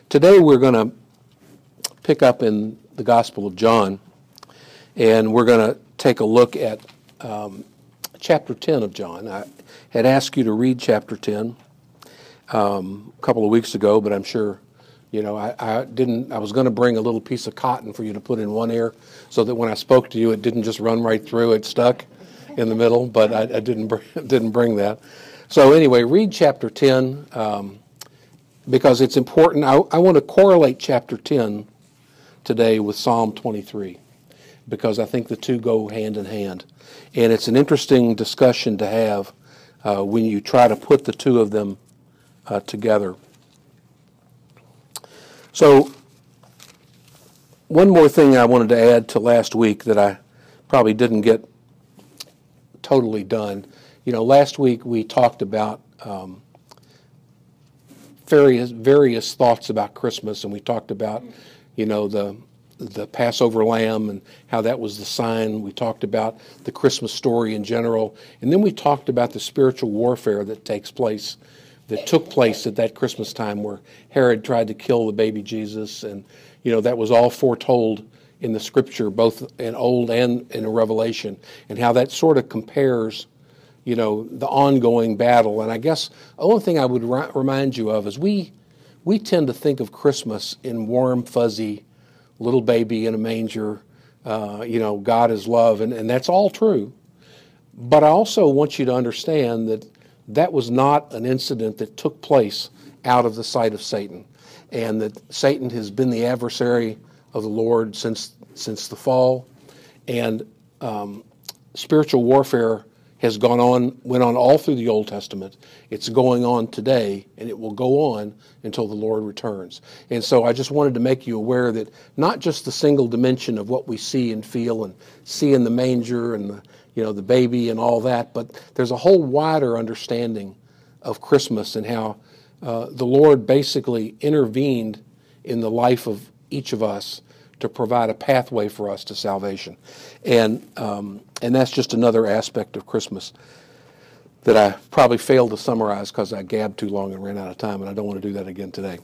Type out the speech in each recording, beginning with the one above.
Today we're going to pick up in the Gospel of John, and we're going to take a look at chapter 10 of John. I had asked you to read chapter 10 a couple of weeks ago, but I'm sure, I didn't. I was going to bring a little piece of cotton for you to put in one ear so that when I spoke to you, it didn't just run right through. It stuck in the middle, but I didn't bring that. So anyway, read chapter 10 because it's important. I want to correlate chapter 10 today with Psalm 23 because I think the two go hand in hand. And it's an interesting discussion to have when you try to put the two of them together. So one more thing I wanted to add to last week that I probably didn't get totally done. Last week we talked about various thoughts about Christmas, and we talked about, the Passover lamb and how that was the sign. We talked about the Christmas story in general, and then we talked about the spiritual warfare that took place at that Christmas time where Herod tried to kill the baby Jesus, and that was all foretold in the Scripture, both in Old and in Revelation, and how that sort of compares the ongoing battle. And I guess the only thing I would remind you of is we tend to think of Christmas in warm, fuzzy, little baby in a manger, God is love, and that's all true. But I also want you to understand that was not an incident that took place out of the sight of Satan, and that Satan has been the adversary of the Lord since the fall, and spiritual warfare went on all through the Old Testament. It's going on today, and it will go on until the Lord returns. And so I just wanted to make you aware that not just the single dimension of what we see and feel and see in the manger and the baby and all that, but there's a whole wider understanding of Christmas and how the Lord basically intervened in the life of each of us to provide a pathway for us to salvation. And that's just another aspect of Christmas that I probably failed to summarize because I gabbed too long and ran out of time, and I don't want to do that again today.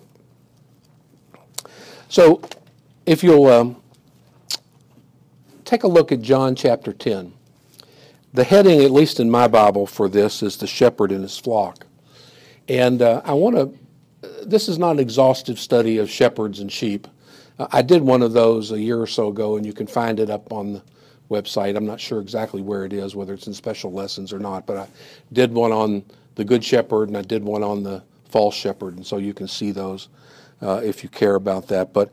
So if you'll take a look at John chapter 10. The heading, at least in my Bible, for this is the shepherd and his flock. And this is not an exhaustive study of shepherds and sheep. I did one of those a year or so ago, and you can find it up on the website. I'm not sure exactly where it is, whether it's in special lessons or not, but I did one on the Good Shepherd, and I did one on the false shepherd, and so you can see those if you care about that. But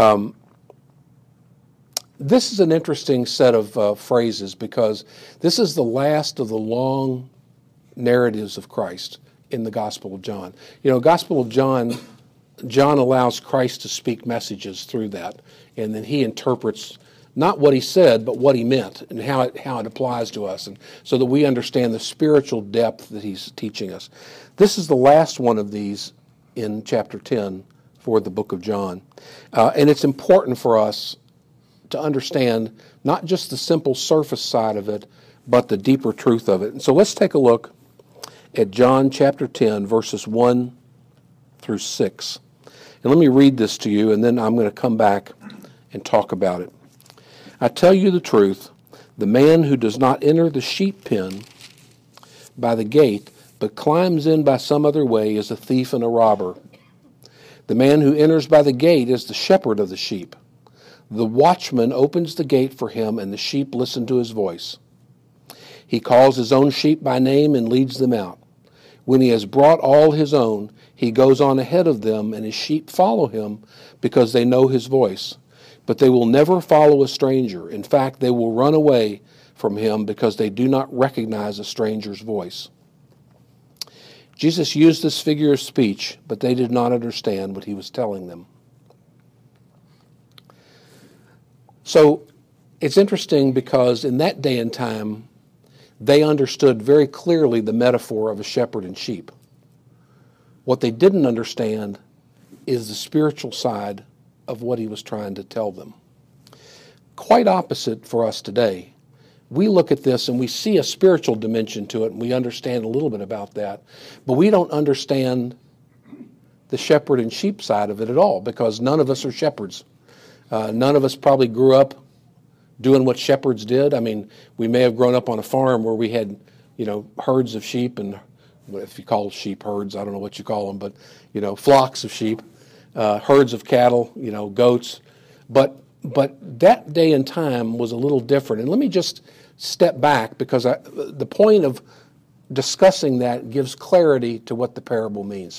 this is an interesting set of phrases because this is the last of the long narratives of Christ in the Gospel of John. Gospel of John allows Christ to speak messages through that, and then he interprets not what he said, but what he meant and how it applies to us, and so that we understand the spiritual depth that he's teaching us. This is the last one of these in chapter 10 for the book of John, and it's important for us to understand not just the simple surface side of it, but the deeper truth of it. And so let's take a look at John chapter 10, verses 1 through 6. And let me read this to you, and then I'm going to come back and talk about it. I tell you the truth, the man who does not enter the sheep pen by the gate, but climbs in by some other way, is a thief and a robber. The man who enters by the gate is the shepherd of the sheep. The watchman opens the gate for him, and the sheep listen to his voice. He calls his own sheep by name and leads them out. When he has brought all his own, he goes on ahead of them, and his sheep follow him because they know his voice. But they will never follow a stranger. In fact, they will run away from him because they do not recognize a stranger's voice. Jesus used this figure of speech, but they did not understand what he was telling them. So it's interesting because in that day and time, they understood very clearly the metaphor of a shepherd and sheep. What they didn't understand is the spiritual side of what he was trying to tell them. Quite opposite for us today. We look at this and we see a spiritual dimension to it, and we understand a little bit about that, but we don't understand the shepherd and sheep side of it at all, because none of us are shepherds. None of us probably grew up doing what shepherds did. I mean, we may have grown up on a farm where we had, herds of sheep, and if you call sheep herds, I don't know what you call them, but, flocks of sheep, herds of cattle, goats. But that day and time was a little different. And let me just step back, because the point of discussing that gives clarity to what the parable means.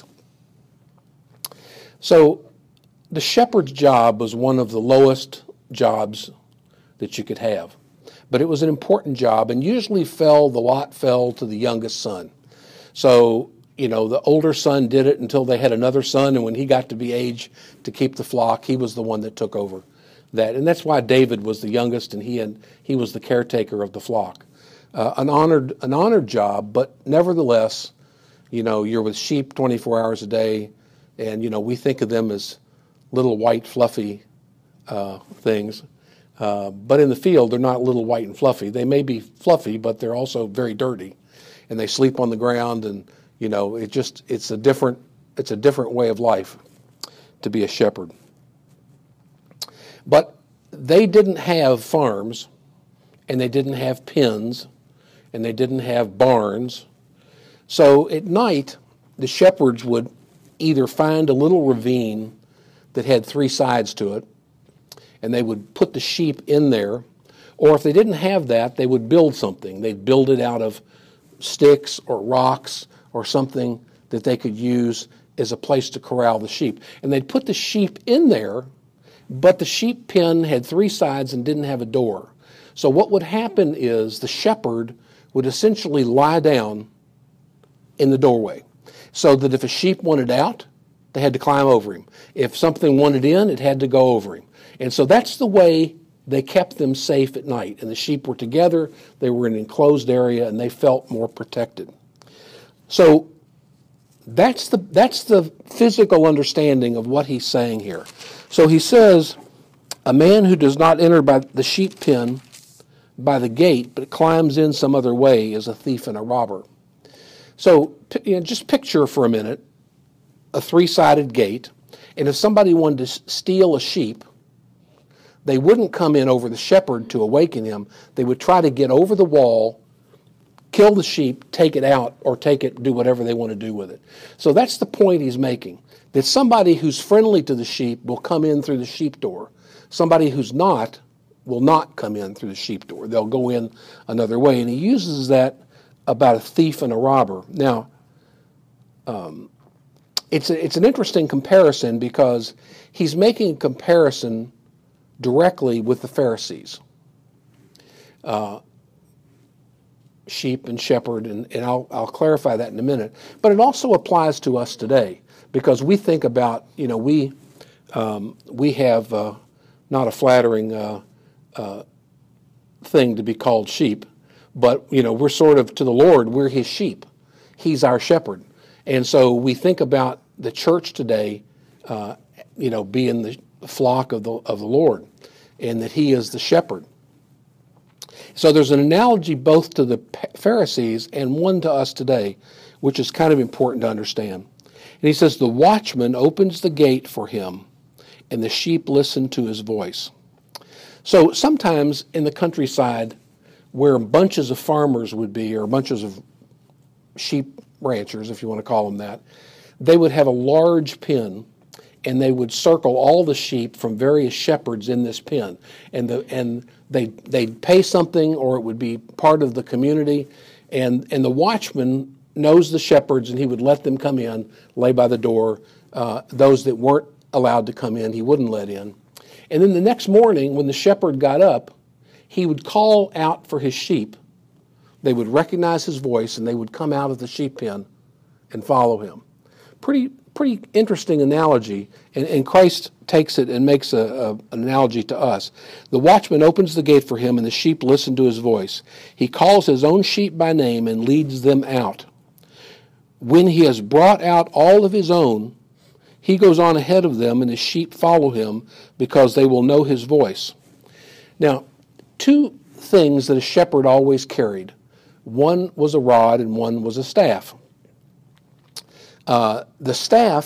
So the shepherd's job was one of the lowest jobs that you could have. But it was an important job, and usually the lot fell to the youngest son. So, the older son did it until they had another son, and when he got to be age to keep the flock, he was the one that took over that. And that's why David was the youngest, and he was the caretaker of the flock. An honored job, but nevertheless, you're with sheep 24 hours a day, and, we think of them as little white fluffy things. But in the field, they're not little white and fluffy. They may be fluffy, but they're also very dirty, and they sleep on the ground, and, it's a different way of life to be a shepherd. But they didn't have farms, and they didn't have pens, and they didn't have barns. So at night, the shepherds would either find a little ravine that had 3 sides to it, and they would put the sheep in there, or if they didn't have that, they would build something. They'd build it out of sticks or rocks or something that they could use as a place to corral the sheep. And they'd put the sheep in there, but the sheep pen had 3 sides and didn't have a door. So what would happen is the shepherd would essentially lie down in the doorway, so that if a sheep wanted out, they had to climb over him. If something wanted in, it had to go over him. And so that's the way they kept them safe at night. And the sheep were together, they were in an enclosed area, and they felt more protected. So that's the physical understanding of what he's saying here. So he says, a man who does not enter by the sheep pen by the gate, but climbs in some other way, is a thief and a robber. So just picture for a minute a 3-sided gate, and if somebody wanted to steal a sheep, they wouldn't come in over the shepherd to awaken him. They would try to get over the wall, kill the sheep, take it out, or do whatever they want to do with it. So that's the point he's making, that somebody who's friendly to the sheep will come in through the sheep door. Somebody who's not will not come in through the sheep door. They'll go in another way. And he uses that about a thief and a robber. Now, it's an interesting comparison, because he's making a comparison directly with the Pharisees. Sheep and shepherd, and I'll clarify that in a minute. But it also applies to us today, because we think about, we have not a flattering thing to be called sheep, but, we're sort of, to the Lord, we're his sheep. He's our shepherd. And so we think about the church today, being the flock of the Lord, and that he is the shepherd. So there's an analogy both to the Pharisees and one to us today, which is kind of important to understand. And he says, the watchman opens the gate for him, and the sheep listen to his voice. So sometimes in the countryside, where bunches of farmers would be, or bunches of sheep ranchers, if you want to call them that, they would have a large pen, and they would circle all the sheep from various shepherds in this pen. And they'd pay something, or it would be part of the community, and the watchman knows the shepherds, and he would let them come in, lay by the door. Those that weren't allowed to come in, he wouldn't let in. And then the next morning, when the shepherd got up, he would call out for his sheep. They would recognize his voice, and they would come out of the sheep pen and follow him. Pretty interesting analogy, and Christ takes it and makes an analogy to us. The watchman opens the gate for him, and the sheep listen to his voice. He calls his own sheep by name and leads them out. When he has brought out all of his own, he goes on ahead of them, and the sheep follow him because they will know his voice. Now, 2 things that a shepherd always carried. One was a rod and one was a staff. The staff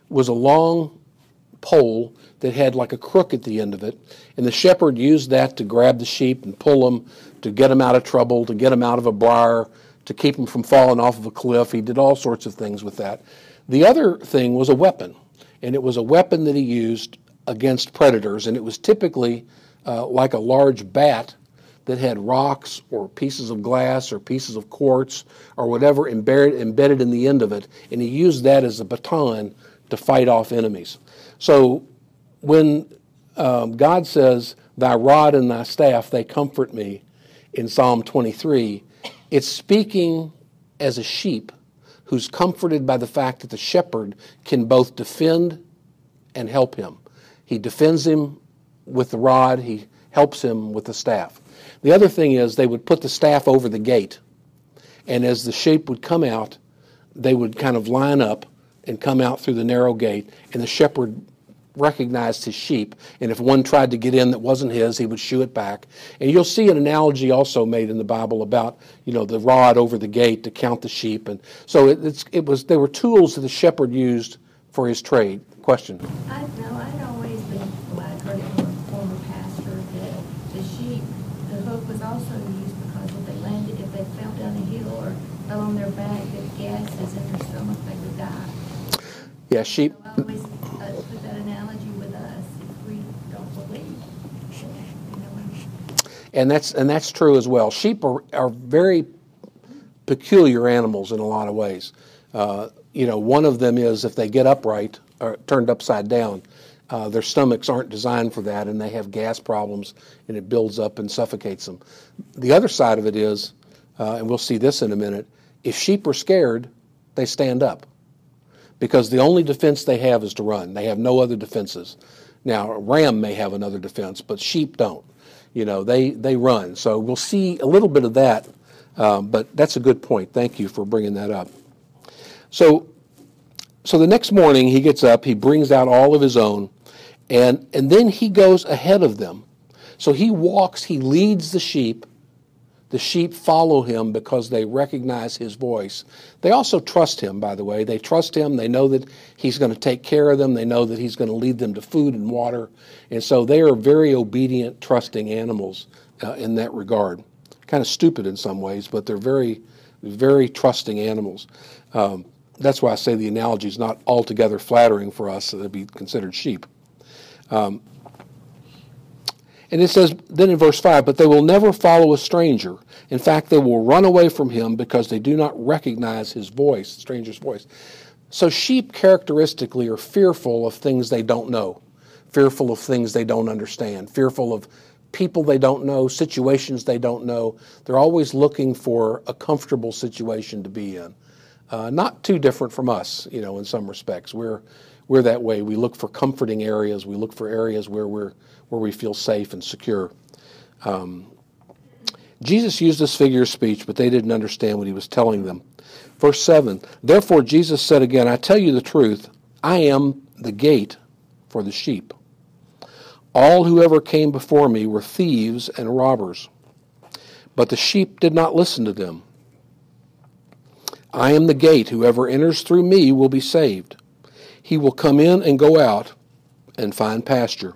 was a long pole that had like a crook at the end of it, and the shepherd used that to grab the sheep and pull them, to get them out of trouble, to get them out of a briar, to keep them from falling off of a cliff. He did all sorts of things with that. The other thing was a weapon, and it was a weapon that he used against predators, and it was typically like a large bat that had rocks or pieces of glass or pieces of quartz or whatever embedded in the end of it, and he used that as a baton to fight off enemies. So when God says, "Thy rod and thy staff, they comfort me," in Psalm 23, it's speaking as a sheep who's comforted by the fact that the shepherd can both defend and help him. He defends him with the rod, he helps him with the staff. The other thing is they would put the staff over the gate, and as the sheep would come out, they would kind of line up and come out through the narrow gate, and the shepherd recognized his sheep, and if one tried to get in that wasn't his, he would shoo it back. And you'll see an analogy also made in the Bible about, the rod over the gate to count the sheep. And so they were tools that the shepherd used for his trade. Question? I'd always been, I'd heard it from a former pastor that the sheep, the hook was also used because if they fell down a hill or fell on their back, the gases in their stomach, they would die. Yeah, sheep. So I always put that analogy with us if we don't believe. And that's true as well. Sheep are very peculiar animals in a lot of ways. One of them is if they get upright or turned upside down, their stomachs aren't designed for that, and they have gas problems, and it builds up and suffocates them. The other side of it is, and we'll see this in a minute, if sheep are scared, they stand up, because the only defense they have is to run. They have no other defenses. Now, a ram may have another defense, but sheep don't. They run. So we'll see a little bit of that, but that's a good point. Thank you for bringing that up. So the next morning he gets up, he brings out all of his own, and then he goes ahead of them. So he walks, he leads the sheep. The sheep follow him because they recognize his voice. They also trust him, by the way. They trust him. They know that he's going to take care of them. They know that he's going to lead them to food and water. And so they are very obedient, trusting animals in that regard. Kind of stupid in some ways, but they're very, very trusting animals. That's why I say the analogy is not altogether flattering for us to be considered sheep. And it says, then in verse 5, but they will never follow a stranger. In fact, they will run away from him because they do not recognize his voice, the stranger's voice. So sheep characteristically are fearful of things they don't know, fearful of things they don't understand, fearful of people they don't know, situations they don't know. They're always looking for a comfortable situation to be in. Not too different from us, in some respects. We're that way. We look for comforting areas. We look for areas where we feel safe and secure. Jesus used this figure of speech, but they didn't understand what he was telling them. Verse 7, therefore Jesus said again, I tell you the truth, I am the gate for the sheep. All who ever came before me were thieves and robbers, but the sheep did not listen to them. I am the gate. Whoever enters through me will be saved. He will come in and go out and find pasture.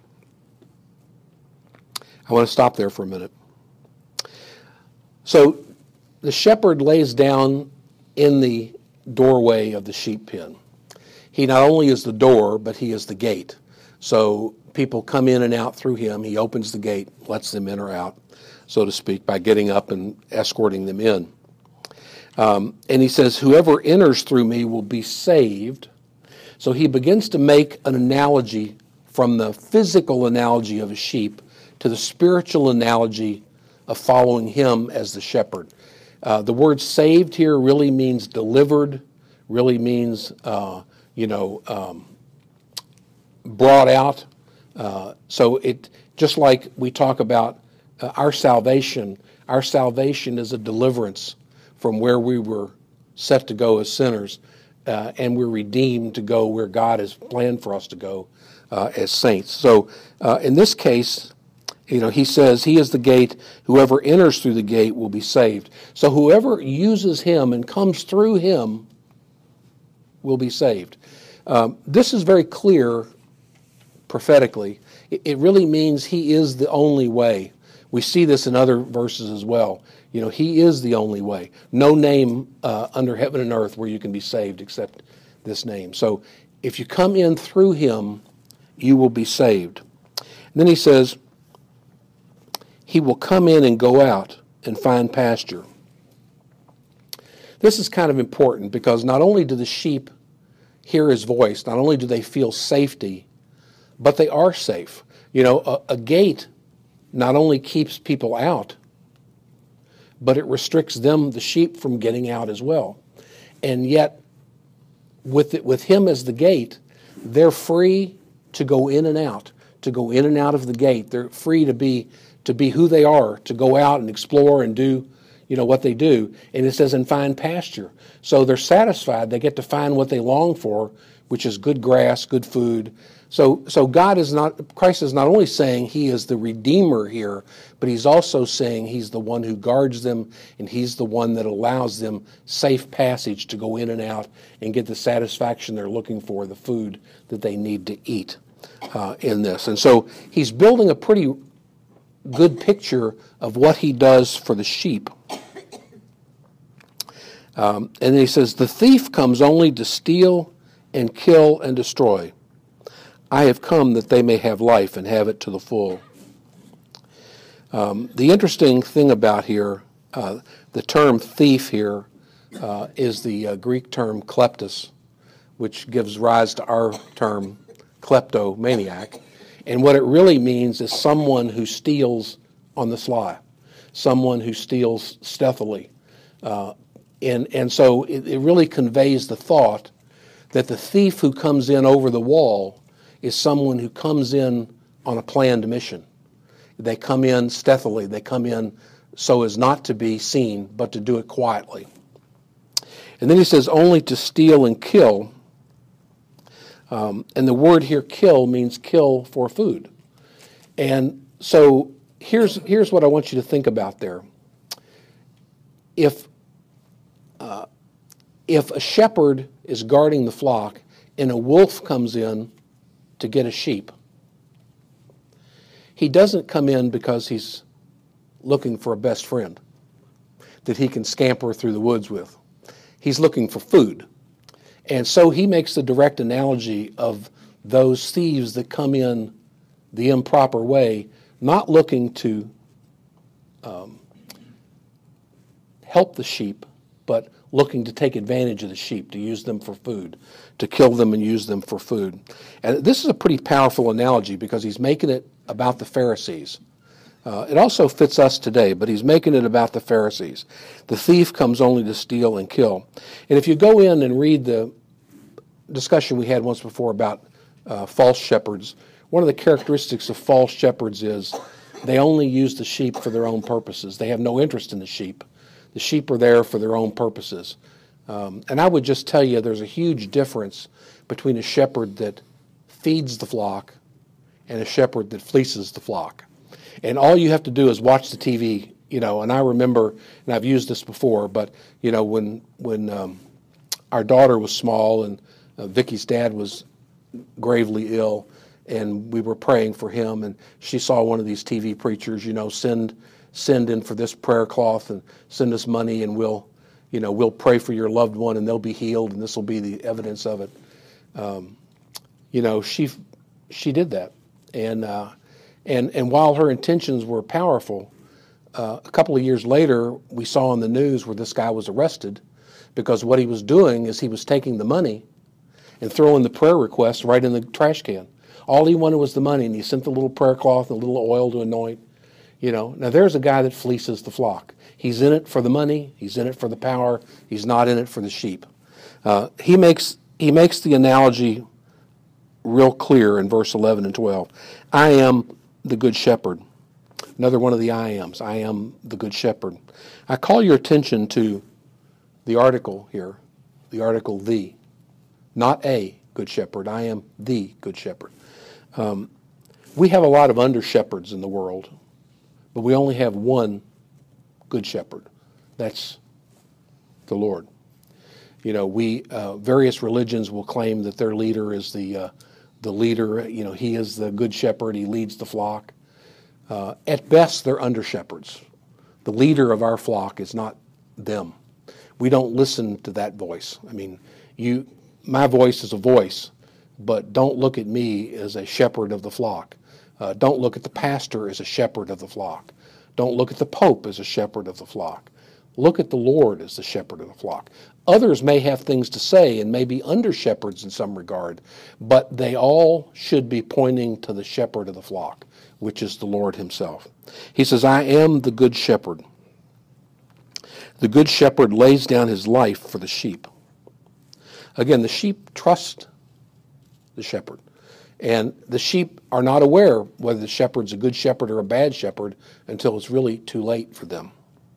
I want to stop there for a minute. So the shepherd lays down in the doorway of the sheep pen. He not only is the door, but he is the gate. So people come in and out through him. He opens the gate, lets them in or out, so to speak, by getting up and escorting them in. And he says, whoever enters through me will be saved. So he begins to make an analogy from the physical analogy of a sheep to the spiritual analogy of following him as the shepherd. The word saved here really means delivered, really means, brought out. So it just like we talk about our salvation is a deliverance from where we were set to go as sinners, and we're redeemed to go where God has planned for us to go as saints. So in this case, he says he is the gate. Whoever enters through the gate will be saved. So whoever uses him and comes through him will be saved. This is very clear prophetically. It really means he is the only way. We see this in other verses as well. You know, he is the only way. No name under heaven and earth where you can be saved except this name. So if you come in through him, you will be saved. And then he says, he will come in and go out and find pasture. This is kind of important because not only do the sheep hear his voice, not only do they feel safety, but they are safe. You know, a gate not only keeps people out, but it restricts them, the sheep, from getting out as well. And yet, with him as the gate, they're free to go in and out, of the gate. They're free to be who they are, to go out and explore and do, you know, what they do. And it says, and find pasture. So they're satisfied. They get to find what they long for, which is good grass, good food. So Christ is not only saying he is the Redeemer here, but he's also saying he's the one who guards them, and he's the one that allows them safe passage to go in and out and get the satisfaction they're looking for, the food that they need to eat in this. And so he's building a pretty good picture of what he does for the sheep. And then he says, the thief comes only to steal and kill and destroy. I have come that they may have life and have it to the full. The interesting thing about here, the term thief here is the Greek term kleptos, which gives rise to our term kleptomaniac. And what it really means is someone who steals on the sly, someone who steals stealthily. And so it really conveys the thought that the thief who comes in over the wall is someone who comes in on a planned mission. They come in stealthily. They come in so as not to be seen, but to do it quietly. And then he says, only to steal and kill. And the word here, kill, means kill for food. And so here's what I want you to think about there. If a shepherd is guarding the flock and a wolf comes in to get a sheep, he doesn't come in because he's looking for a best friend that he can scamper through the woods with. He's looking for food. And so he makes the direct analogy of those thieves that come in the improper way, not looking to help the sheep, but looking to take advantage of the sheep, to use them for food, to kill them and use them for food. And this is a pretty powerful analogy because he's making it about the Pharisees. It also fits us today, but he's making it about the Pharisees. The thief comes only to steal and kill. And if you go in and read the discussion we had once before about false shepherds, one of the characteristics of false shepherds is they only use the sheep for their own purposes. They have no interest in the sheep. The sheep are there for their own purposes. And I would just tell you there's a huge difference between a shepherd that feeds the flock and a shepherd that fleeces the flock. And all you have to do is watch the TV, you know, and I remember, and I've used this before, but, you know, when our daughter was small and Vicky's dad was gravely ill, and we were praying for him, and she saw one of these TV preachers, you know, send in for this prayer cloth and send us money, and we'll pray for your loved one and they'll be healed, and this will be the evidence of it. You know, she did that, and while her intentions were powerful, a couple of years later we saw on the news where this guy was arrested because what he was doing is he was taking the money and throwing the prayer request right in the trash can. All he wanted was the money, and he sent the little prayer cloth and a little oil to anoint. You know, now there's a guy that fleeces the flock. He's in it for the money. He's in it for the power. He's not in it for the sheep. He makes the analogy real clear in verse 11 and 12. I am the good shepherd. Another one of the I ams. I am the good shepherd. I call your attention to the article here, the article the, not a good shepherd. I am the good shepherd. We have a lot of under shepherds in the world, but we only have one good shepherd. That's the Lord. We various religions will claim that their leader is the leader. He is the good shepherd. He leads the flock. At best, they're under shepherds. The leader of our flock is not them. We don't listen to that voice. My voice is a voice, but don't look at me as a shepherd of the flock. Don't look at the pastor as a shepherd of the flock. Don't look at the Pope as a shepherd of the flock. Look at the Lord as the shepherd of the flock. Others may have things to say and may be under shepherds in some regard, but they all should be pointing to the shepherd of the flock, which is the Lord himself. He says, I am the good shepherd. The good shepherd lays down his life for the sheep. Again, the sheep trust the shepherd. And the sheep are not aware whether the shepherd's a good shepherd or a bad shepherd until it's really too late for them.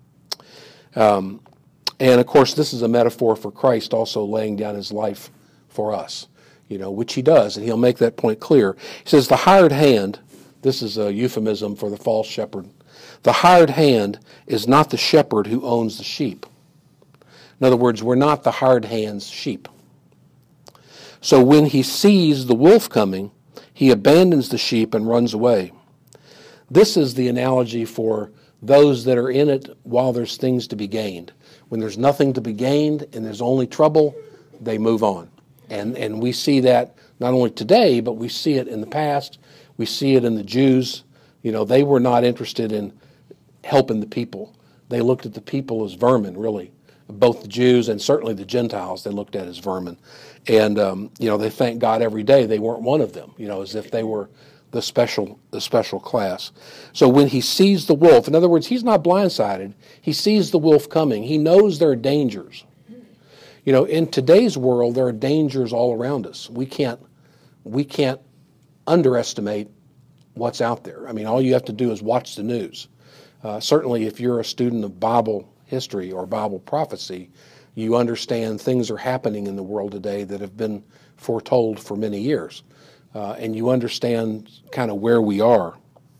And of course, this is a metaphor for Christ also laying down his life for us, which he does, and he'll make that point clear. He says, the hired hand, this is a euphemism for the false shepherd. The hired hand is not the shepherd who owns the sheep. In other words, we're not the hired hand's sheep. So when he sees the wolf coming, he abandons the sheep and runs away. This is the analogy for those that are in it while there's things to be gained. When there's nothing to be gained and there's only trouble, they move on. And we see that not only today, but we see it in the past. We see it in the Jews. They were not interested in helping the people. They looked at the people as vermin, really. Both the Jews and certainly the Gentiles they looked at as vermin. And, they thank God every day they weren't one of them, as if they were the special class. So when he sees the wolf, in other words, he's not blindsided. He sees the wolf coming. He knows there are dangers. In today's world, there are dangers all around us. We can't underestimate what's out there. All you have to do is watch the news. Certainly, if you're a student of Bible history or Bible prophecy, you understand things are happening in the world today that have been foretold for many years. And you understand kind of where we are.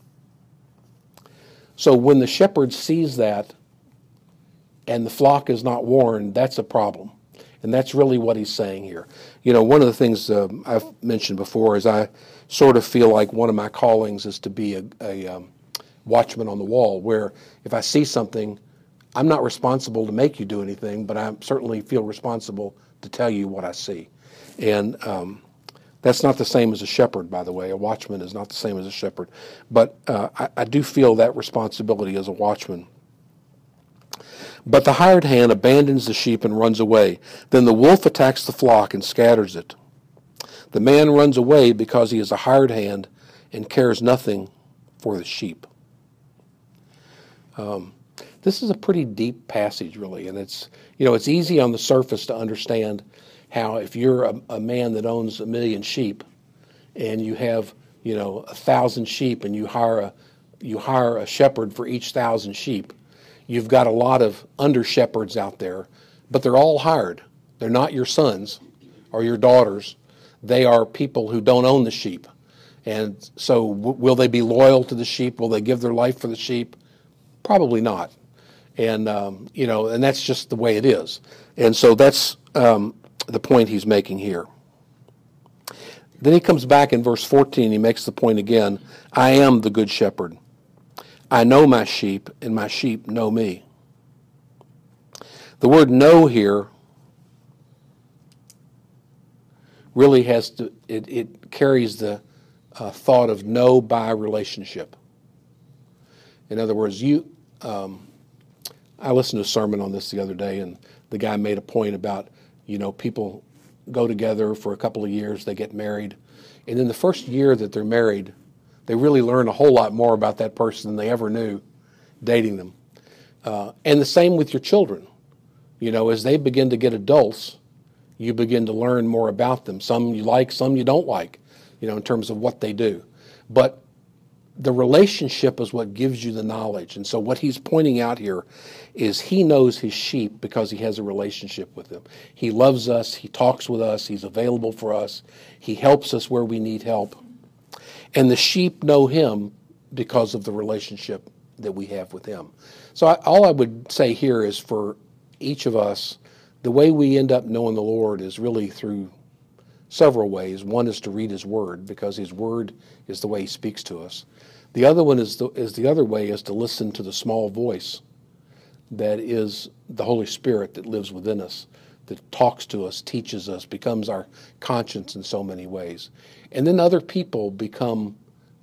So when the shepherd sees that and the flock is not warned, that's a problem. And that's really what he's saying here. One of the things I've mentioned before is I sort of feel like one of my callings is to be a watchman on the wall, where if I see something, I'm not responsible to make you do anything, but I certainly feel responsible to tell you what I see. And that's not the same as a shepherd, by the way. A watchman is not the same as a shepherd. But I do feel that responsibility as a watchman. But the hired hand abandons the sheep and runs away. Then the wolf attacks the flock and scatters it. The man runs away because he is a hired hand and cares nothing for the sheep. This is a pretty deep passage, really, and it's easy on the surface to understand how if you're a man that owns 1 million sheep and you have 1,000 sheep and you hire a shepherd for each 1,000 sheep, you've got a lot of under shepherds out there, but they're all hired. They're not your sons or your daughters. They are people who don't own the sheep. And so will they be loyal to the sheep? Will they give their life for the sheep? Probably not. And, and that's just the way it is. And so that's the point he's making here. Then he comes back in verse 14, he makes the point again, I am the good shepherd. I know my sheep, and my sheep know me. The word know here really it carries the thought of know by relationship. In other words, I listened to a sermon on this the other day, and the guy made a point about, people go together for a couple of years, they get married, and in the first year that they're married, they really learn a whole lot more about that person than they ever knew dating them. And the same with your children. As they begin to get adults, you begin to learn more about them. Some you like, some you don't like, in terms of what they do. But the relationship is what gives you the knowledge. And so what he's pointing out here is he knows his sheep because he has a relationship with them. He loves us. He talks with us. He's available for us. He helps us where we need help. And the sheep know him because of the relationship that we have with him. So all I would say here is for each of us the way we end up knowing the Lord is really through several ways. One is to read His Word, because His Word is the way He speaks to us. The other one is the other way is to listen to the small voice that is the Holy Spirit that lives within us, that talks to us, teaches us, becomes our conscience in so many ways. And then other people become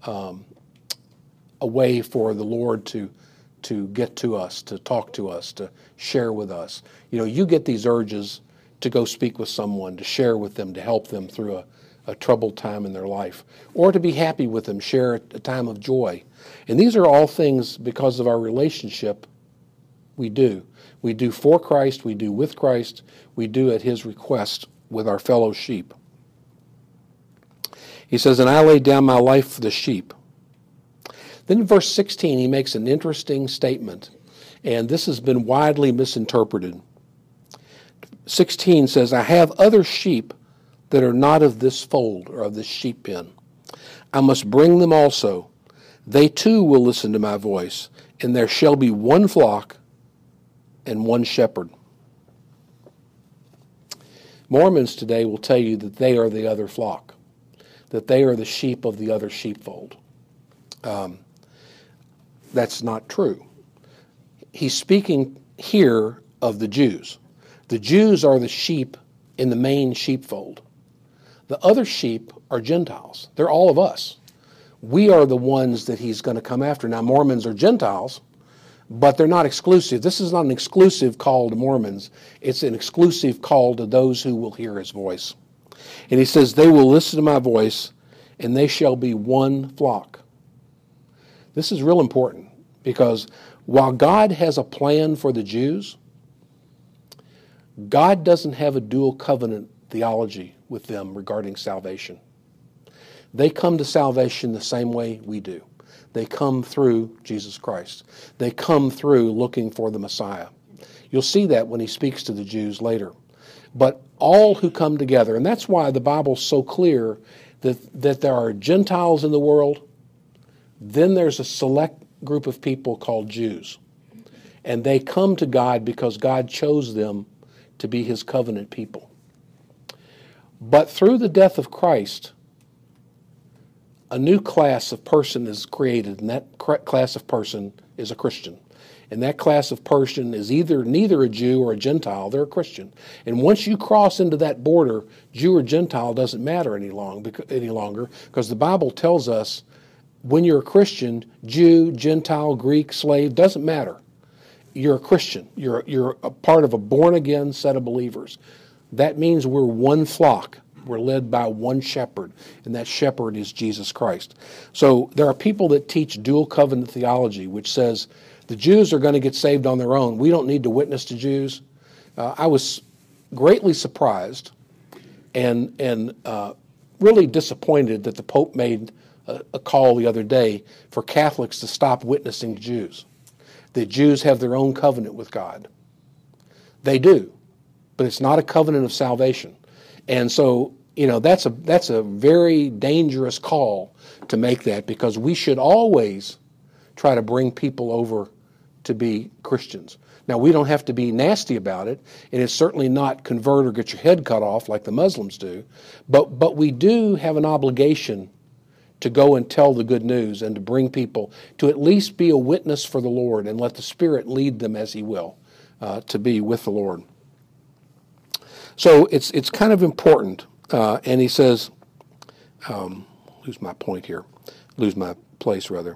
a way for the Lord to get to us, to talk to us, to share with us. You know, you get these urges to go speak with someone, to share with them, to help them through a troubled time in their life, or to be happy with them, share a time of joy. And these are all things because of our relationship we do. We do for Christ, we do with Christ, we do at His request with our fellow sheep. He says, and I lay down my life for the sheep. Then in verse 16, he makes an interesting statement, and this has been widely misinterpreted. 16 says, I have other sheep that are not of this fold, or of this sheep pen. I must bring them also. They too will listen to my voice, and there shall be one flock and one shepherd. Mormons today will tell you that they are the other flock, that they are the sheep of the other sheepfold. That's not true. He's speaking here of the Jews. The Jews are the sheep in the main sheepfold. The other sheep are Gentiles. They're all of us. We are the ones that he's going to come after. Now, Mormons are Gentiles, but they're not exclusive. This is not an exclusive call to Mormons. It's an exclusive call to those who will hear his voice. And he says, they will listen to my voice, and they shall be one flock. This is real important, because while God has a plan for the Jews, God doesn't have a dual covenant theology with them regarding salvation. They come to salvation the same way we do. They come through Jesus Christ. They come through looking for the Messiah. You'll see that when he speaks to the Jews later. But all who come together, and that's why the Bible's so clear that there are Gentiles in the world, then there's a select group of people called Jews. And they come to God because God chose them to be his covenant people. But through the death of Christ, a new class of person is created, and that class of person is a Christian. And that class of person is neither a Jew or a Gentile, they're a Christian. And once you cross into that border, Jew or Gentile doesn't matter any longer, because the Bible tells us when you're a Christian, Jew, Gentile, Greek, slave, doesn't matter. You're a Christian. You're a part of a born-again set of believers. That means we're one flock. We're led by one shepherd, and that shepherd is Jesus Christ. So there are people that teach dual covenant theology, which says the Jews are going to get saved on their own. We don't need to witness to Jews. I was greatly surprised and really disappointed that the Pope made a call the other day for Catholics to stop witnessing to Jews. The Jews have their own covenant with God. They do, but it's not a covenant of salvation. And so, that's a very dangerous call to make that, because we should always try to bring people over to be Christians. Now, we don't have to be nasty about it, and it's certainly not convert or get your head cut off like the Muslims do, but we do have an obligation to go and tell the good news and to bring people to at least be a witness for the Lord and let the Spirit lead them as he will to be with the Lord. So it's kind of important. And he says, lose my place, rather.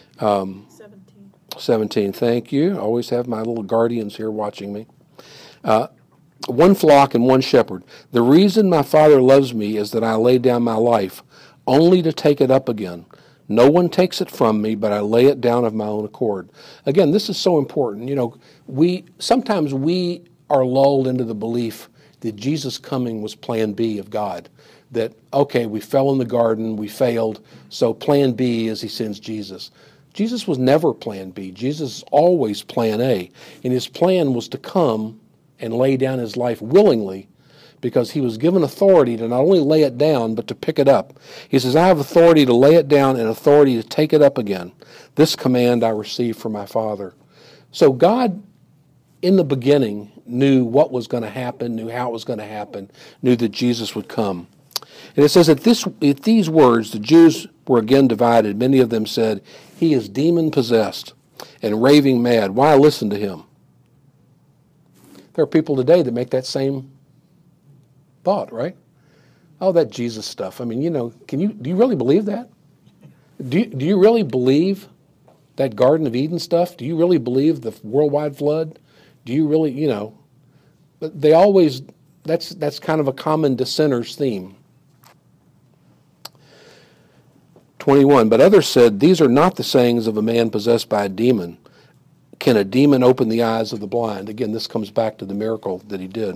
17, thank you. I always have my little guardians here watching me. One flock and one shepherd. The reason my Father loves me is that I lay down my life only to take it up again. No one takes it from me, but I lay it down of my own accord. Again, this is so important. Sometimes we are lulled into the belief that Jesus' coming was plan B of God. That, okay, we fell in the garden, we failed, so plan B is he sends Jesus. Jesus was never plan B. Jesus is always plan A. And his plan was to come and lay down his life willingly, because he was given authority to not only lay it down, but to pick it up. He says, I have authority to lay it down and authority to take it up again. This command I received from my Father. So God in the beginning, knew what was going to happen, knew how it was going to happen, knew that Jesus would come. And it says at these words, the Jews were again divided. Many of them said, "He is demon-possessed and raving mad. Why listen to him?" There are people today that make that same thought, right? Oh, that Jesus stuff. I mean, do you really believe that? Do you really believe that Garden of Eden stuff? Do you really believe the worldwide flood? Do you really, but they always, that's kind of a common dissenter's theme. 21, but others said, "These are not the sayings of a man possessed by a demon. Can a demon open the eyes of the blind?" Again, this comes back to the miracle that he did.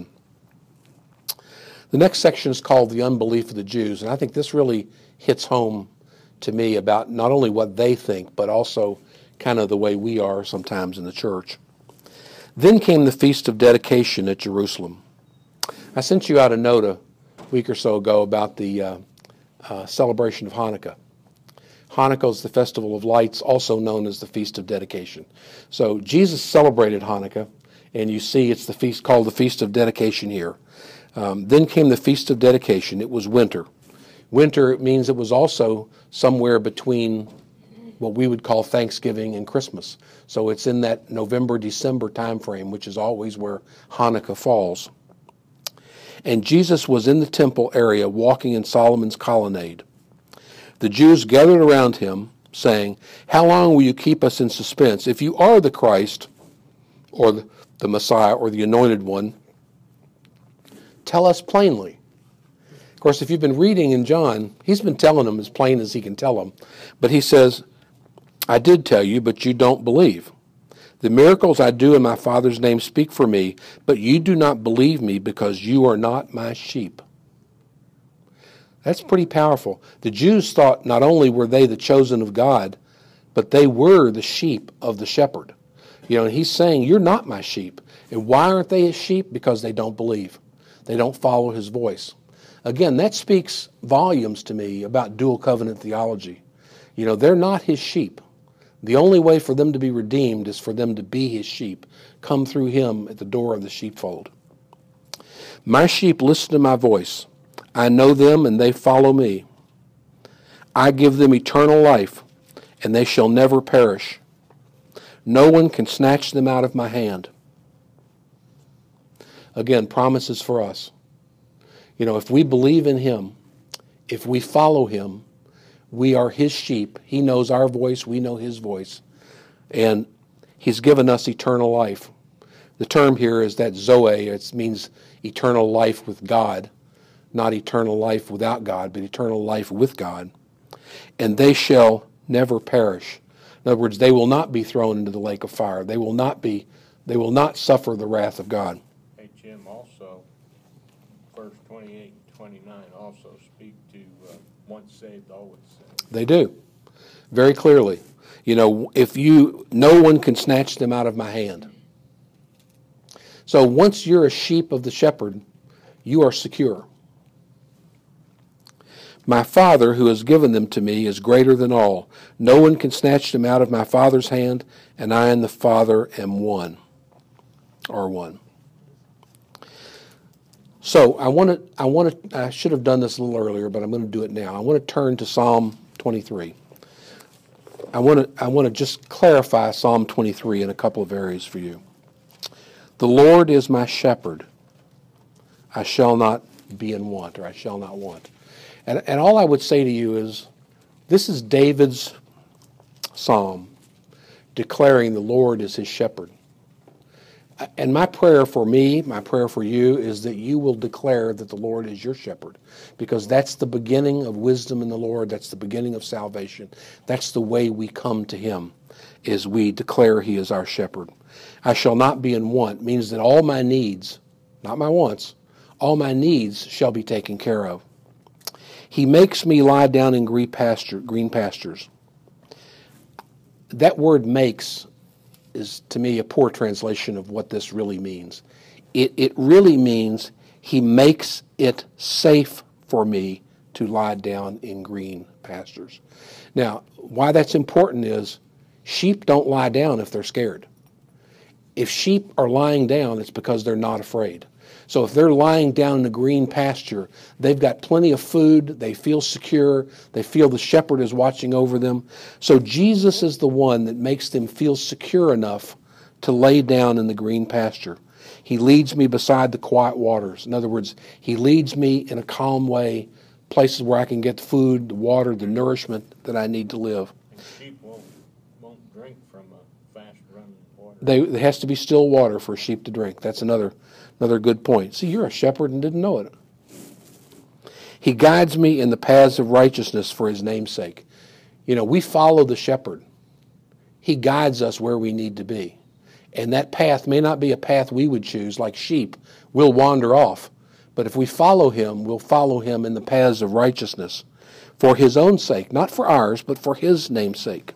The next section is called the unbelief of the Jews, and I think this really hits home to me about not only what they think, but also kind of the way we are sometimes in the church. Then came the Feast of Dedication at Jerusalem. I sent you out a note a week or so ago about the celebration of Hanukkah. Hanukkah is the festival of lights, also known as the Feast of Dedication. So Jesus celebrated Hanukkah, and you see it's the feast called the Feast of Dedication here. Then came the Feast of Dedication. It was winter. Winter means it was also somewhere between what we would call Thanksgiving and Christmas. So it's in that November, December time frame, which is always where Hanukkah falls. And Jesus was in the temple area walking in Solomon's colonnade. The Jews gathered around him, saying, "How long will you keep us in suspense? If you are the Christ, or the Messiah, or the Anointed One, tell us plainly." Of course, if you've been reading in John, he's been telling them as plain as he can tell them. But he says, "I did tell you, but you don't believe. The miracles I do in my Father's name speak for me, but you do not believe me because you are not my sheep." That's pretty powerful. The Jews thought not only were they the chosen of God, but they were the sheep of the shepherd. And he's saying, "You're not my sheep." And why aren't they his sheep? Because they don't believe. They don't follow his voice. Again, that speaks volumes to me about dual covenant theology. They're not his sheep. The only way for them to be redeemed is for them to be his sheep, come through him at the door of the sheepfold. "My sheep listen to my voice. I know them and they follow me. I give them eternal life, and they shall never perish. No one can snatch them out of my hand." Again, promises for us. If we believe in him, if we follow him, we are his sheep. He knows our voice, we know his voice. And he's given us eternal life. The term here is that Zoe. It means eternal life with God. Not eternal life without God, but eternal life with God. And they shall never perish. In other words, they will not be thrown into the lake of fire. They will not suffer the wrath of God. Hey, Jim, also, verse 28 and 29 also speak to once saved, always saved. They do, very clearly. No one can snatch them out of my hand. So once you're a sheep of the shepherd, you are secure. "My Father, who has given them to me, is greater than all. No one can snatch them out of my Father's hand, and I and the Father am one." Are one. So I should have done this a little earlier, but I'm going to do it now. I want to turn to Psalm 23. I want to just clarify Psalm 23 in a couple of areas for you. "The Lord is my shepherd. I shall not be in want," or "I shall not want." And all I would say to you is, this is David's psalm declaring the Lord is his shepherd. And my prayer for me, my prayer for you, is that you will declare that the Lord is your shepherd, because that's the beginning of wisdom in the Lord. That's the beginning of salvation. That's the way we come to him, is we declare he is our shepherd. "I shall not be in want" means that all my needs, not my wants, all my needs shall be taken care of. "He makes me lie down in green pastures." That word "makes" is, to me, a poor translation of what this really means. It really means he makes it safe for me to lie down in green pastures. Now, why that's important is sheep don't lie down if they're scared. If sheep are lying down, it's because they're not afraid. So if they're lying down in a green pasture, they've got plenty of food, they feel secure, they feel the shepherd is watching over them. So Jesus is the one that makes them feel secure enough to lay down in the green pasture. He leads me beside the quiet waters. In other words, he leads me in a calm way, places where I can get the food, the water, the nourishment that I need to live. And sheep won't drink from a fast-running water. There has to be still water for a sheep to drink. That's another good point. See, you're a shepherd and didn't know it. He guides me in the paths of righteousness for his name's sake. We follow the shepherd. He guides us where we need to be. And that path may not be a path we would choose. Like sheep, we'll wander off. But if we follow him, we'll follow him in the paths of righteousness for his own sake. Not for ours, but for his name's sake.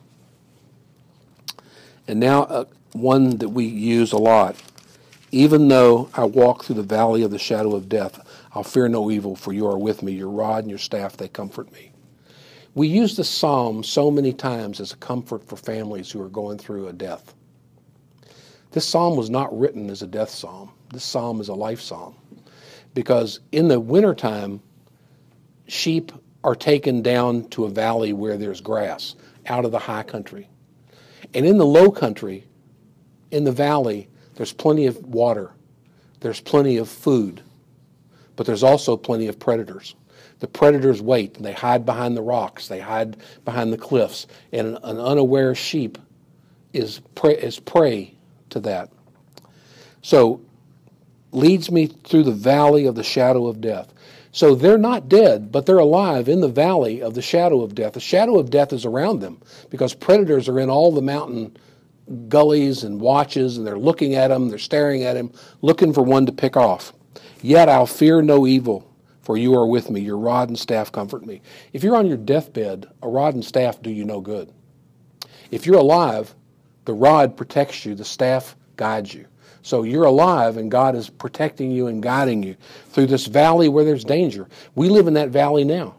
And now one that we use a lot. Even though I walk through the valley of the shadow of death, I'll fear no evil, for you are with me. Your rod and your staff, they comfort me. We use this psalm so many times as a comfort for families who are going through a death. This psalm was not written as a death psalm. This psalm is a life psalm. Because in the wintertime, sheep are taken down to a valley where there's grass, out of the high country. And in the low country, in the valley, there's plenty of water. There's plenty of food. But there's also plenty of predators. The predators wait, and they hide behind the rocks. They hide behind the cliffs. And an unaware sheep is prey to that. So, leads me through the valley of the shadow of death. So they're not dead, but they're alive in the valley of the shadow of death. The shadow of death is around them because predators are in all the mountain gullies and watches, and they're looking at him, they're staring at him, looking for one to pick off. Yet I'll fear no evil, for you are with me. Your rod and staff comfort me. If you're on your deathbed, a rod and staff do you no good. If you're alive, the rod protects you, the staff guides you. So you're alive, and God is protecting you and guiding you through this valley where there's danger. We live in that valley now.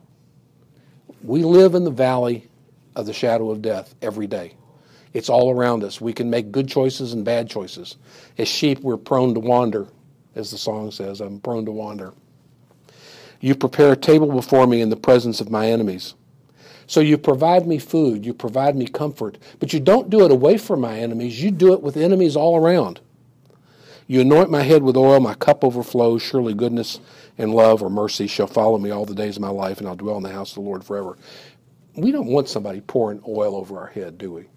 We live in the valley of the shadow of death every day. It's all around us. We can make good choices and bad choices. As sheep, we're prone to wander, as the song says. I'm prone to wander. You prepare a table before me in the presence of my enemies. So you provide me food, you provide me comfort, but you don't do it away from my enemies. You do it with enemies all around. You anoint my head with oil, my cup overflows. Surely goodness and love or mercy shall follow me all the days of my life, and I'll dwell in the house of the Lord forever. We don't want somebody pouring oil over our head, do we?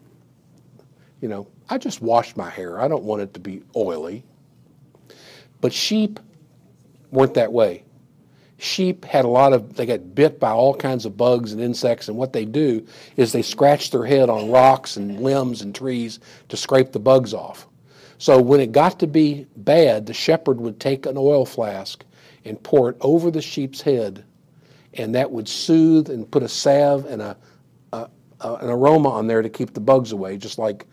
I just washed my hair. I don't want it to be oily. But sheep weren't that way. Sheep had they got bit by all kinds of bugs and insects, and what they do is they scratch their head on rocks and limbs and trees to scrape the bugs off. So when it got to be bad, the shepherd would take an oil flask and pour it over the sheep's head, and that would soothe and put a salve and an aroma on there to keep the bugs away, just like,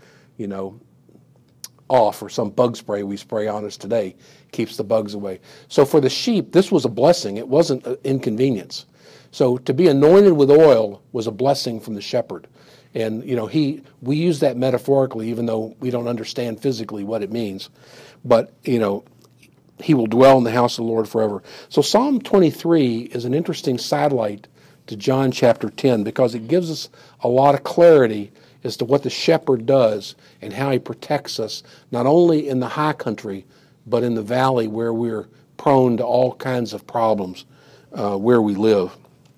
off or some bug spray we spray on us today keeps the bugs away. So for the sheep, this was a blessing. It wasn't an inconvenience. So to be anointed with oil was a blessing from the shepherd. And, we use that metaphorically, even though we don't understand physically what it means. But, he will dwell in the house of the Lord forever. So Psalm 23 is an interesting sidelight to John chapter 10 because it gives us a lot of clarity as to what the shepherd does and how he protects us, not only in the high country, but in the valley where we're prone to all kinds of problems where we live.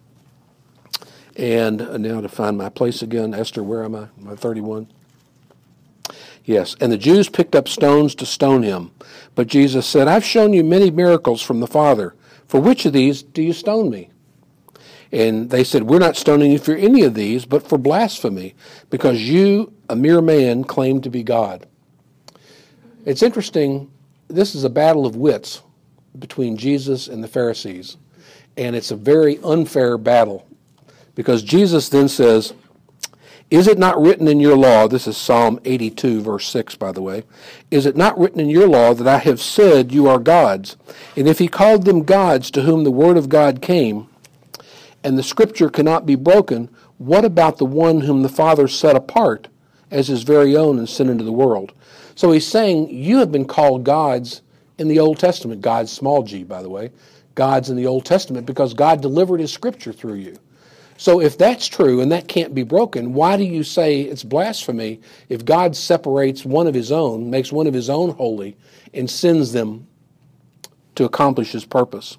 And now to find my place again. Esther, where am I? Am I 31? Yes. And the Jews picked up stones to stone him. But Jesus said, I've shown you many miracles from the Father. For which of these do you stone me? And they said, we're not stoning you for any of these, but for blasphemy, because you, a mere man, claim to be God. It's interesting. This is a battle of wits between Jesus and the Pharisees. And it's a very unfair battle. Because Jesus then says, is it not written in your law, this is Psalm 82, verse 6, by the way, is it not written in your law that I have said you are gods? And if he called them gods to whom the word of God came, and the scripture cannot be broken, what about the one whom the Father set apart as his very own and sent into the world? So he's saying, you have been called gods in the Old Testament. Gods, small g, by the way. Gods in the Old Testament because God delivered his scripture through you. So if that's true and that can't be broken, why do you say it's blasphemy if God separates one of his own, makes one of his own holy, and sends them to accomplish his purpose?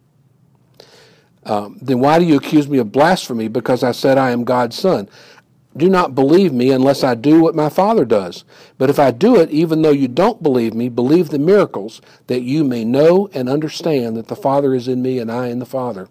Then why do you accuse me of blasphemy because I said I am God's son? Do not believe me unless I do what my Father does. But if I do it, even though you don't believe me, believe the miracles, that you may know and understand that the Father is in me and I in the Father.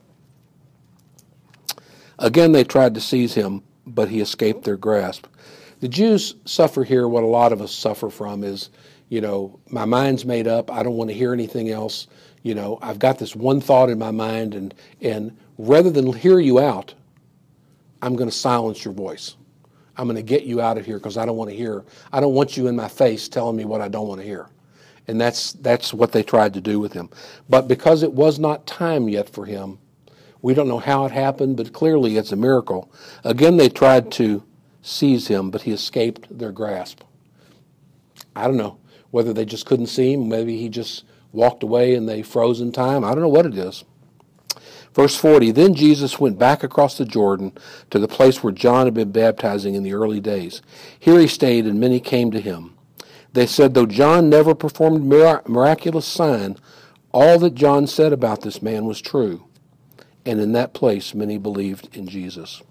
Again, they tried to seize him, but he escaped their grasp. The Jews suffer here what a lot of us suffer from is, my mind's made up. I don't want to hear anything else. I've got this one thought in my mind, and rather than hear you out, I'm going to silence your voice. I'm going to get you out of here because I don't want to hear. I don't want you in my face telling me what I don't want to hear. And that's what they tried to do with him. But because it was not time yet for him, we don't know how it happened, but clearly it's a miracle. Again, they tried to seize him, but he escaped their grasp. I don't know whether they just couldn't see him. Maybe he just walked away and they froze in time. I don't know what it is. Verse 40, then Jesus went back across the Jordan to the place where John had been baptizing in the early days. Here he stayed, and many came to him. They said, though John never performed miraculous sign, all that John said about this man was true. And in that place, many believed in Jesus.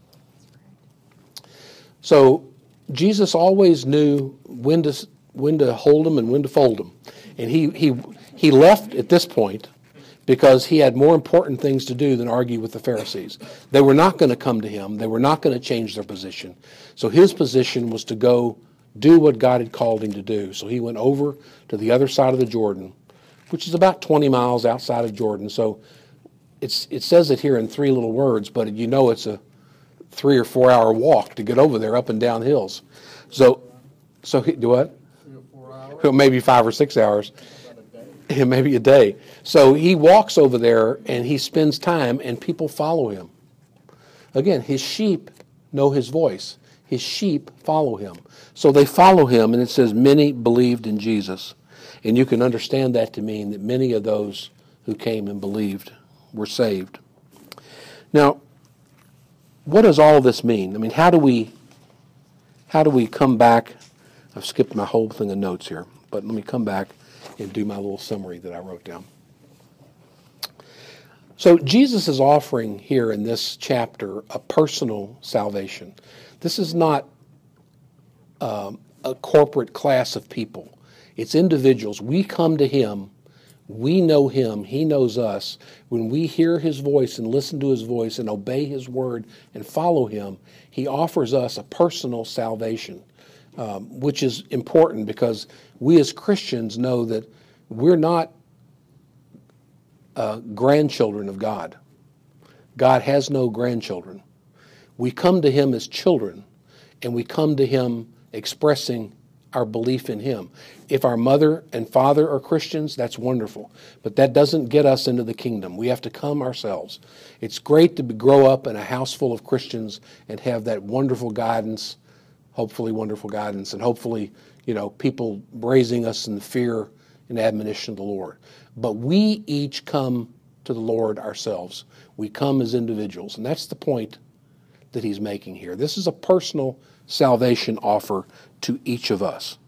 So Jesus always knew when to hold him and when to fold him. And he left at this point because he had more important things to do than argue with the Pharisees. They were not going to come to him. They were not going to change their position. So his position was to go do what God had called him to do. So he went over to the other side of the Jordan, which is about 20 miles outside of Jordan. So it says it here in 3 little words, but it's a 3 or 4 hour walk to get over there up and down hills. So do what? 3 or 4 hours? Maybe 5 or 6 hours. Maybe a day. So he walks over there and he spends time and people follow him. Again, his sheep know his voice. His sheep follow him. So they follow him, and it says many believed in Jesus. And you can understand that to mean that many of those who came and believed were saved. Now, what does all of this mean? I mean, how do we come back? I've skipped my whole thing of notes here, but let me come back and do my little summary that I wrote down. So Jesus is offering here in this chapter a personal salvation. This is not a corporate class of people. It's individuals. We come to him. We know him. He knows us. When we hear his voice and listen to his voice and obey his word and follow him, he offers us a personal salvation, which is important because we as Christians know that we're not grandchildren of God. God has no grandchildren. We come to him as children, and we come to him expressing our belief in him. If our mother and father are Christians, that's wonderful. But that doesn't get us into the kingdom. We have to come ourselves. It's great to grow up in a house full of Christians and have that wonderful guidance, hopefully wonderful guidance, and hopefully, people raising us in the fear and admonition of the Lord. But we each come to the Lord ourselves. We come as individuals, and that's the point that he's making here. This is a personal salvation offer to each of us.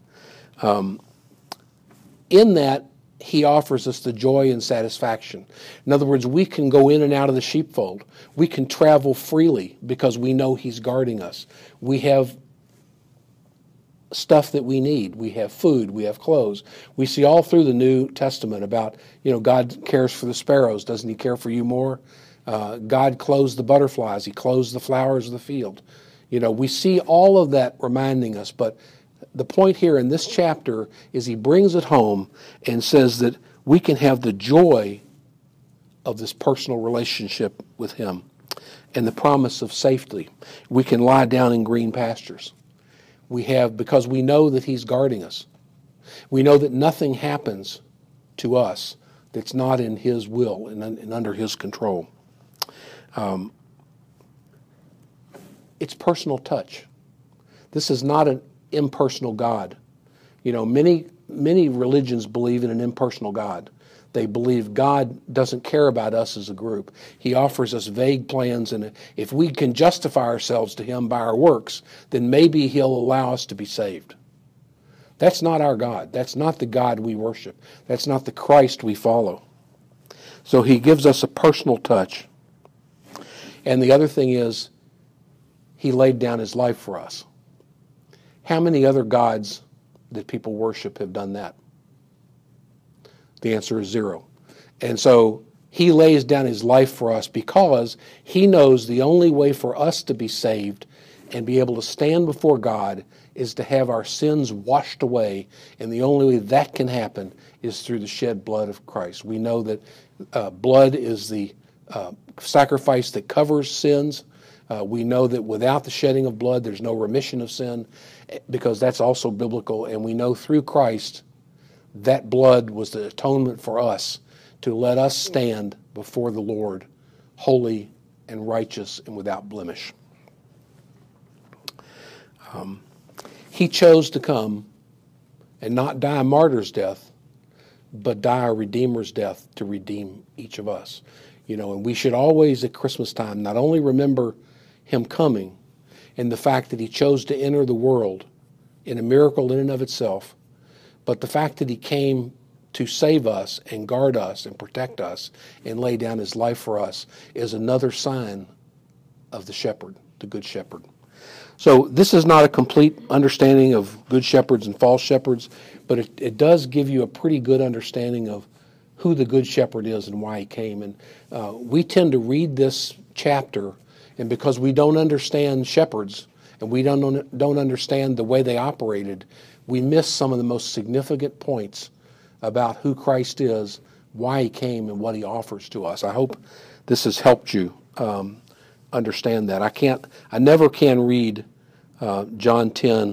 In that, he offers us the joy and satisfaction. In other words, we can go in and out of the sheepfold. We can travel freely because we know he's guarding us. We have stuff that we need. We have food. We have clothes. We see all through the New Testament about, God cares for the sparrows. Doesn't he care for you more? God clothes the butterflies. He clothes the flowers of the field. We see all of that reminding us, but the point here in this chapter is he brings it home and says that we can have the joy of this personal relationship with him and the promise of safety. We can lie down in green pastures. Because we know that he's guarding us. We know that nothing happens to us that's not in his will and under his control. It's personal touch. This is not an impersonal God. You know, many religions believe in an impersonal God. They believe God doesn't care about us as a group. He offers us vague plans, and if we can justify ourselves to Him by our works, then maybe He'll allow us to be saved. That's not our God. That's not the God we worship. That's not the Christ we follow. So He gives us a personal touch. And the other thing is, He laid down His life for us. How many other gods that people worship have done that? The answer is zero. And so He lays down His life for us because He knows the only way for us to be saved and be able to stand before God is to have our sins washed away. And the only way that can happen is through the shed blood of Christ. We know that blood is the sacrifice that covers sins. We know that without the shedding of blood, there's no remission of sin, because that's also biblical. And we know through Christ, that blood was the atonement for us to let us stand before the Lord holy and righteous and without blemish. He chose to come and not die a martyr's death, but die a redeemer's death to redeem each of us. You know, and we should always at Christmas time not only remember Him coming and the fact that He chose to enter the world in a miracle in and of itself, but the fact that He came to save us and guard us and protect us and lay down His life for us is another sign of the shepherd, the good shepherd. So this is not a complete understanding of good shepherds and false shepherds, but it does give you a pretty good understanding of who the good shepherd is and why He came. And we tend to read this chapter, and because we don't understand shepherds and we don't understand the way they operated, we miss some of the most significant points about who Christ is, why He came, and what He offers to us. I hope this has helped you understand that. I never can read John 10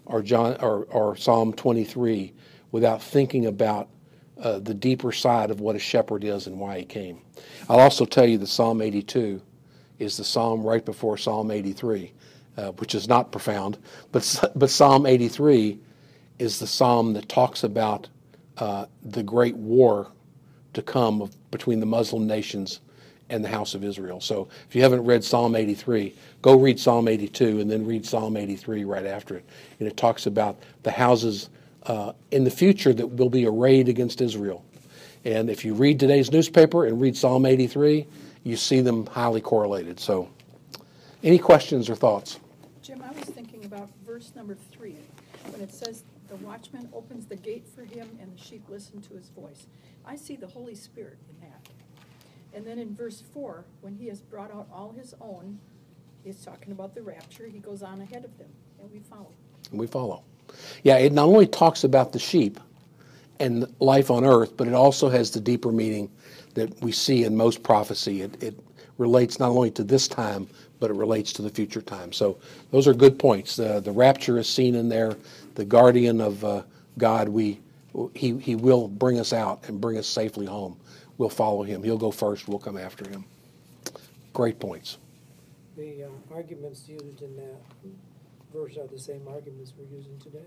or Psalm 23 without thinking about the deeper side of what a shepherd is and why He came. I'll also tell you that Psalm 82 is the psalm right before Psalm 83, which is not profound, but Psalm 83 is the psalm that talks about the great war to come between the Muslim nations and the house of Israel. So if you haven't read Psalm 83, go read Psalm 82 and then read Psalm 83 right after it. And it talks about the houses in the future that will be arrayed against Israel. And if you read today's newspaper and read Psalm 83, you see them highly correlated. So any questions or thoughts? Jim, I was thinking about verse number 3, when it says, the watchman opens the gate for him and the sheep listen to his voice. I see the Holy Spirit in that. And then in verse 4, when He has brought out all His own, He's talking about the rapture. He goes on ahead of them, and we follow. We follow. Yeah, it not only talks about the sheep and life on earth, but it also has the deeper meaning that we see in most prophecy. It relates not only to this time, but it relates to the future time. So those are good points. The rapture is seen in there. The guardian of God, He will bring us out and bring us safely home. We'll follow Him. He'll go first. We'll come after Him. Great points. The arguments used in that verse are the same arguments we're using today.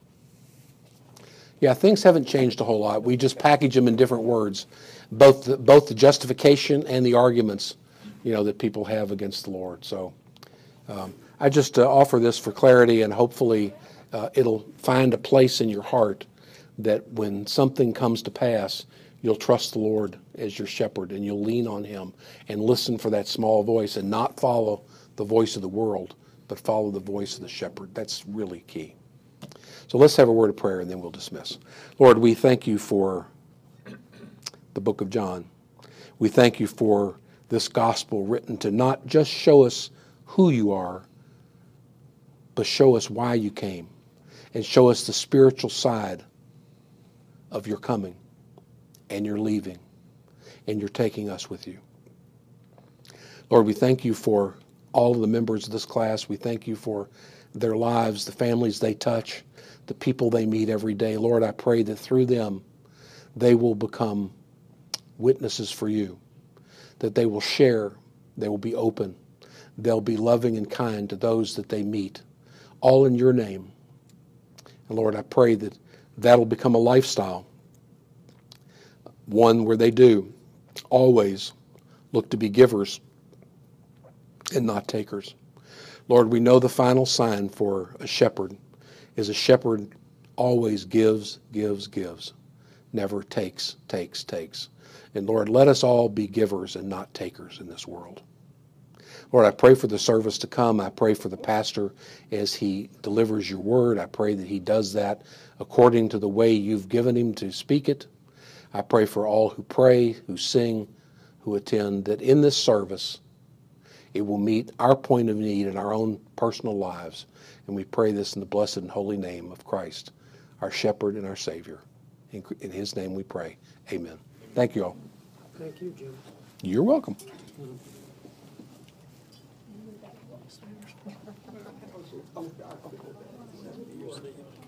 Yeah, things haven't changed a whole lot. We just package them in different words, both the justification and the arguments, that people have against the Lord. So I just offer this for clarity, and hopefully it'll find a place in your heart that when something comes to pass, you'll trust the Lord as your shepherd, and you'll lean on Him and listen for that small voice and not follow the voice of the world, but follow the voice of the shepherd. That's really key. So let's have a word of prayer and then we'll dismiss. Lord, we thank You for the book of John. We thank You for this gospel written to not just show us who You are, but show us why You came and show us the spiritual side of Your coming and Your leaving and Your taking us with You. Lord, we thank You for all of the members of this class. We thank You for their lives, the families they touch, the people they meet every day. Lord, I pray that through them they will become witnesses for You, that they will share, they will be open, they'll be loving and kind to those that they meet, all in Your name. And Lord, I pray that that'll become a lifestyle, one where they do always look to be givers and not takers. Lord, we know the final sign for a shepherd is a shepherd always gives, gives, gives, never takes, takes, takes. And Lord, let us all be givers and not takers in this world. Lord, I pray for the service to come. I pray for the pastor as he delivers your word. I pray that he does that according to the way you've given him to speak it. I pray for all who pray, who sing, who attend, that in this service it will meet our point of need in our own personal lives. And we pray this in the blessed and holy name of Christ, our shepherd and our Savior. In his name we pray. Amen. Thank you all. Thank you, Jim. You're welcome. Usually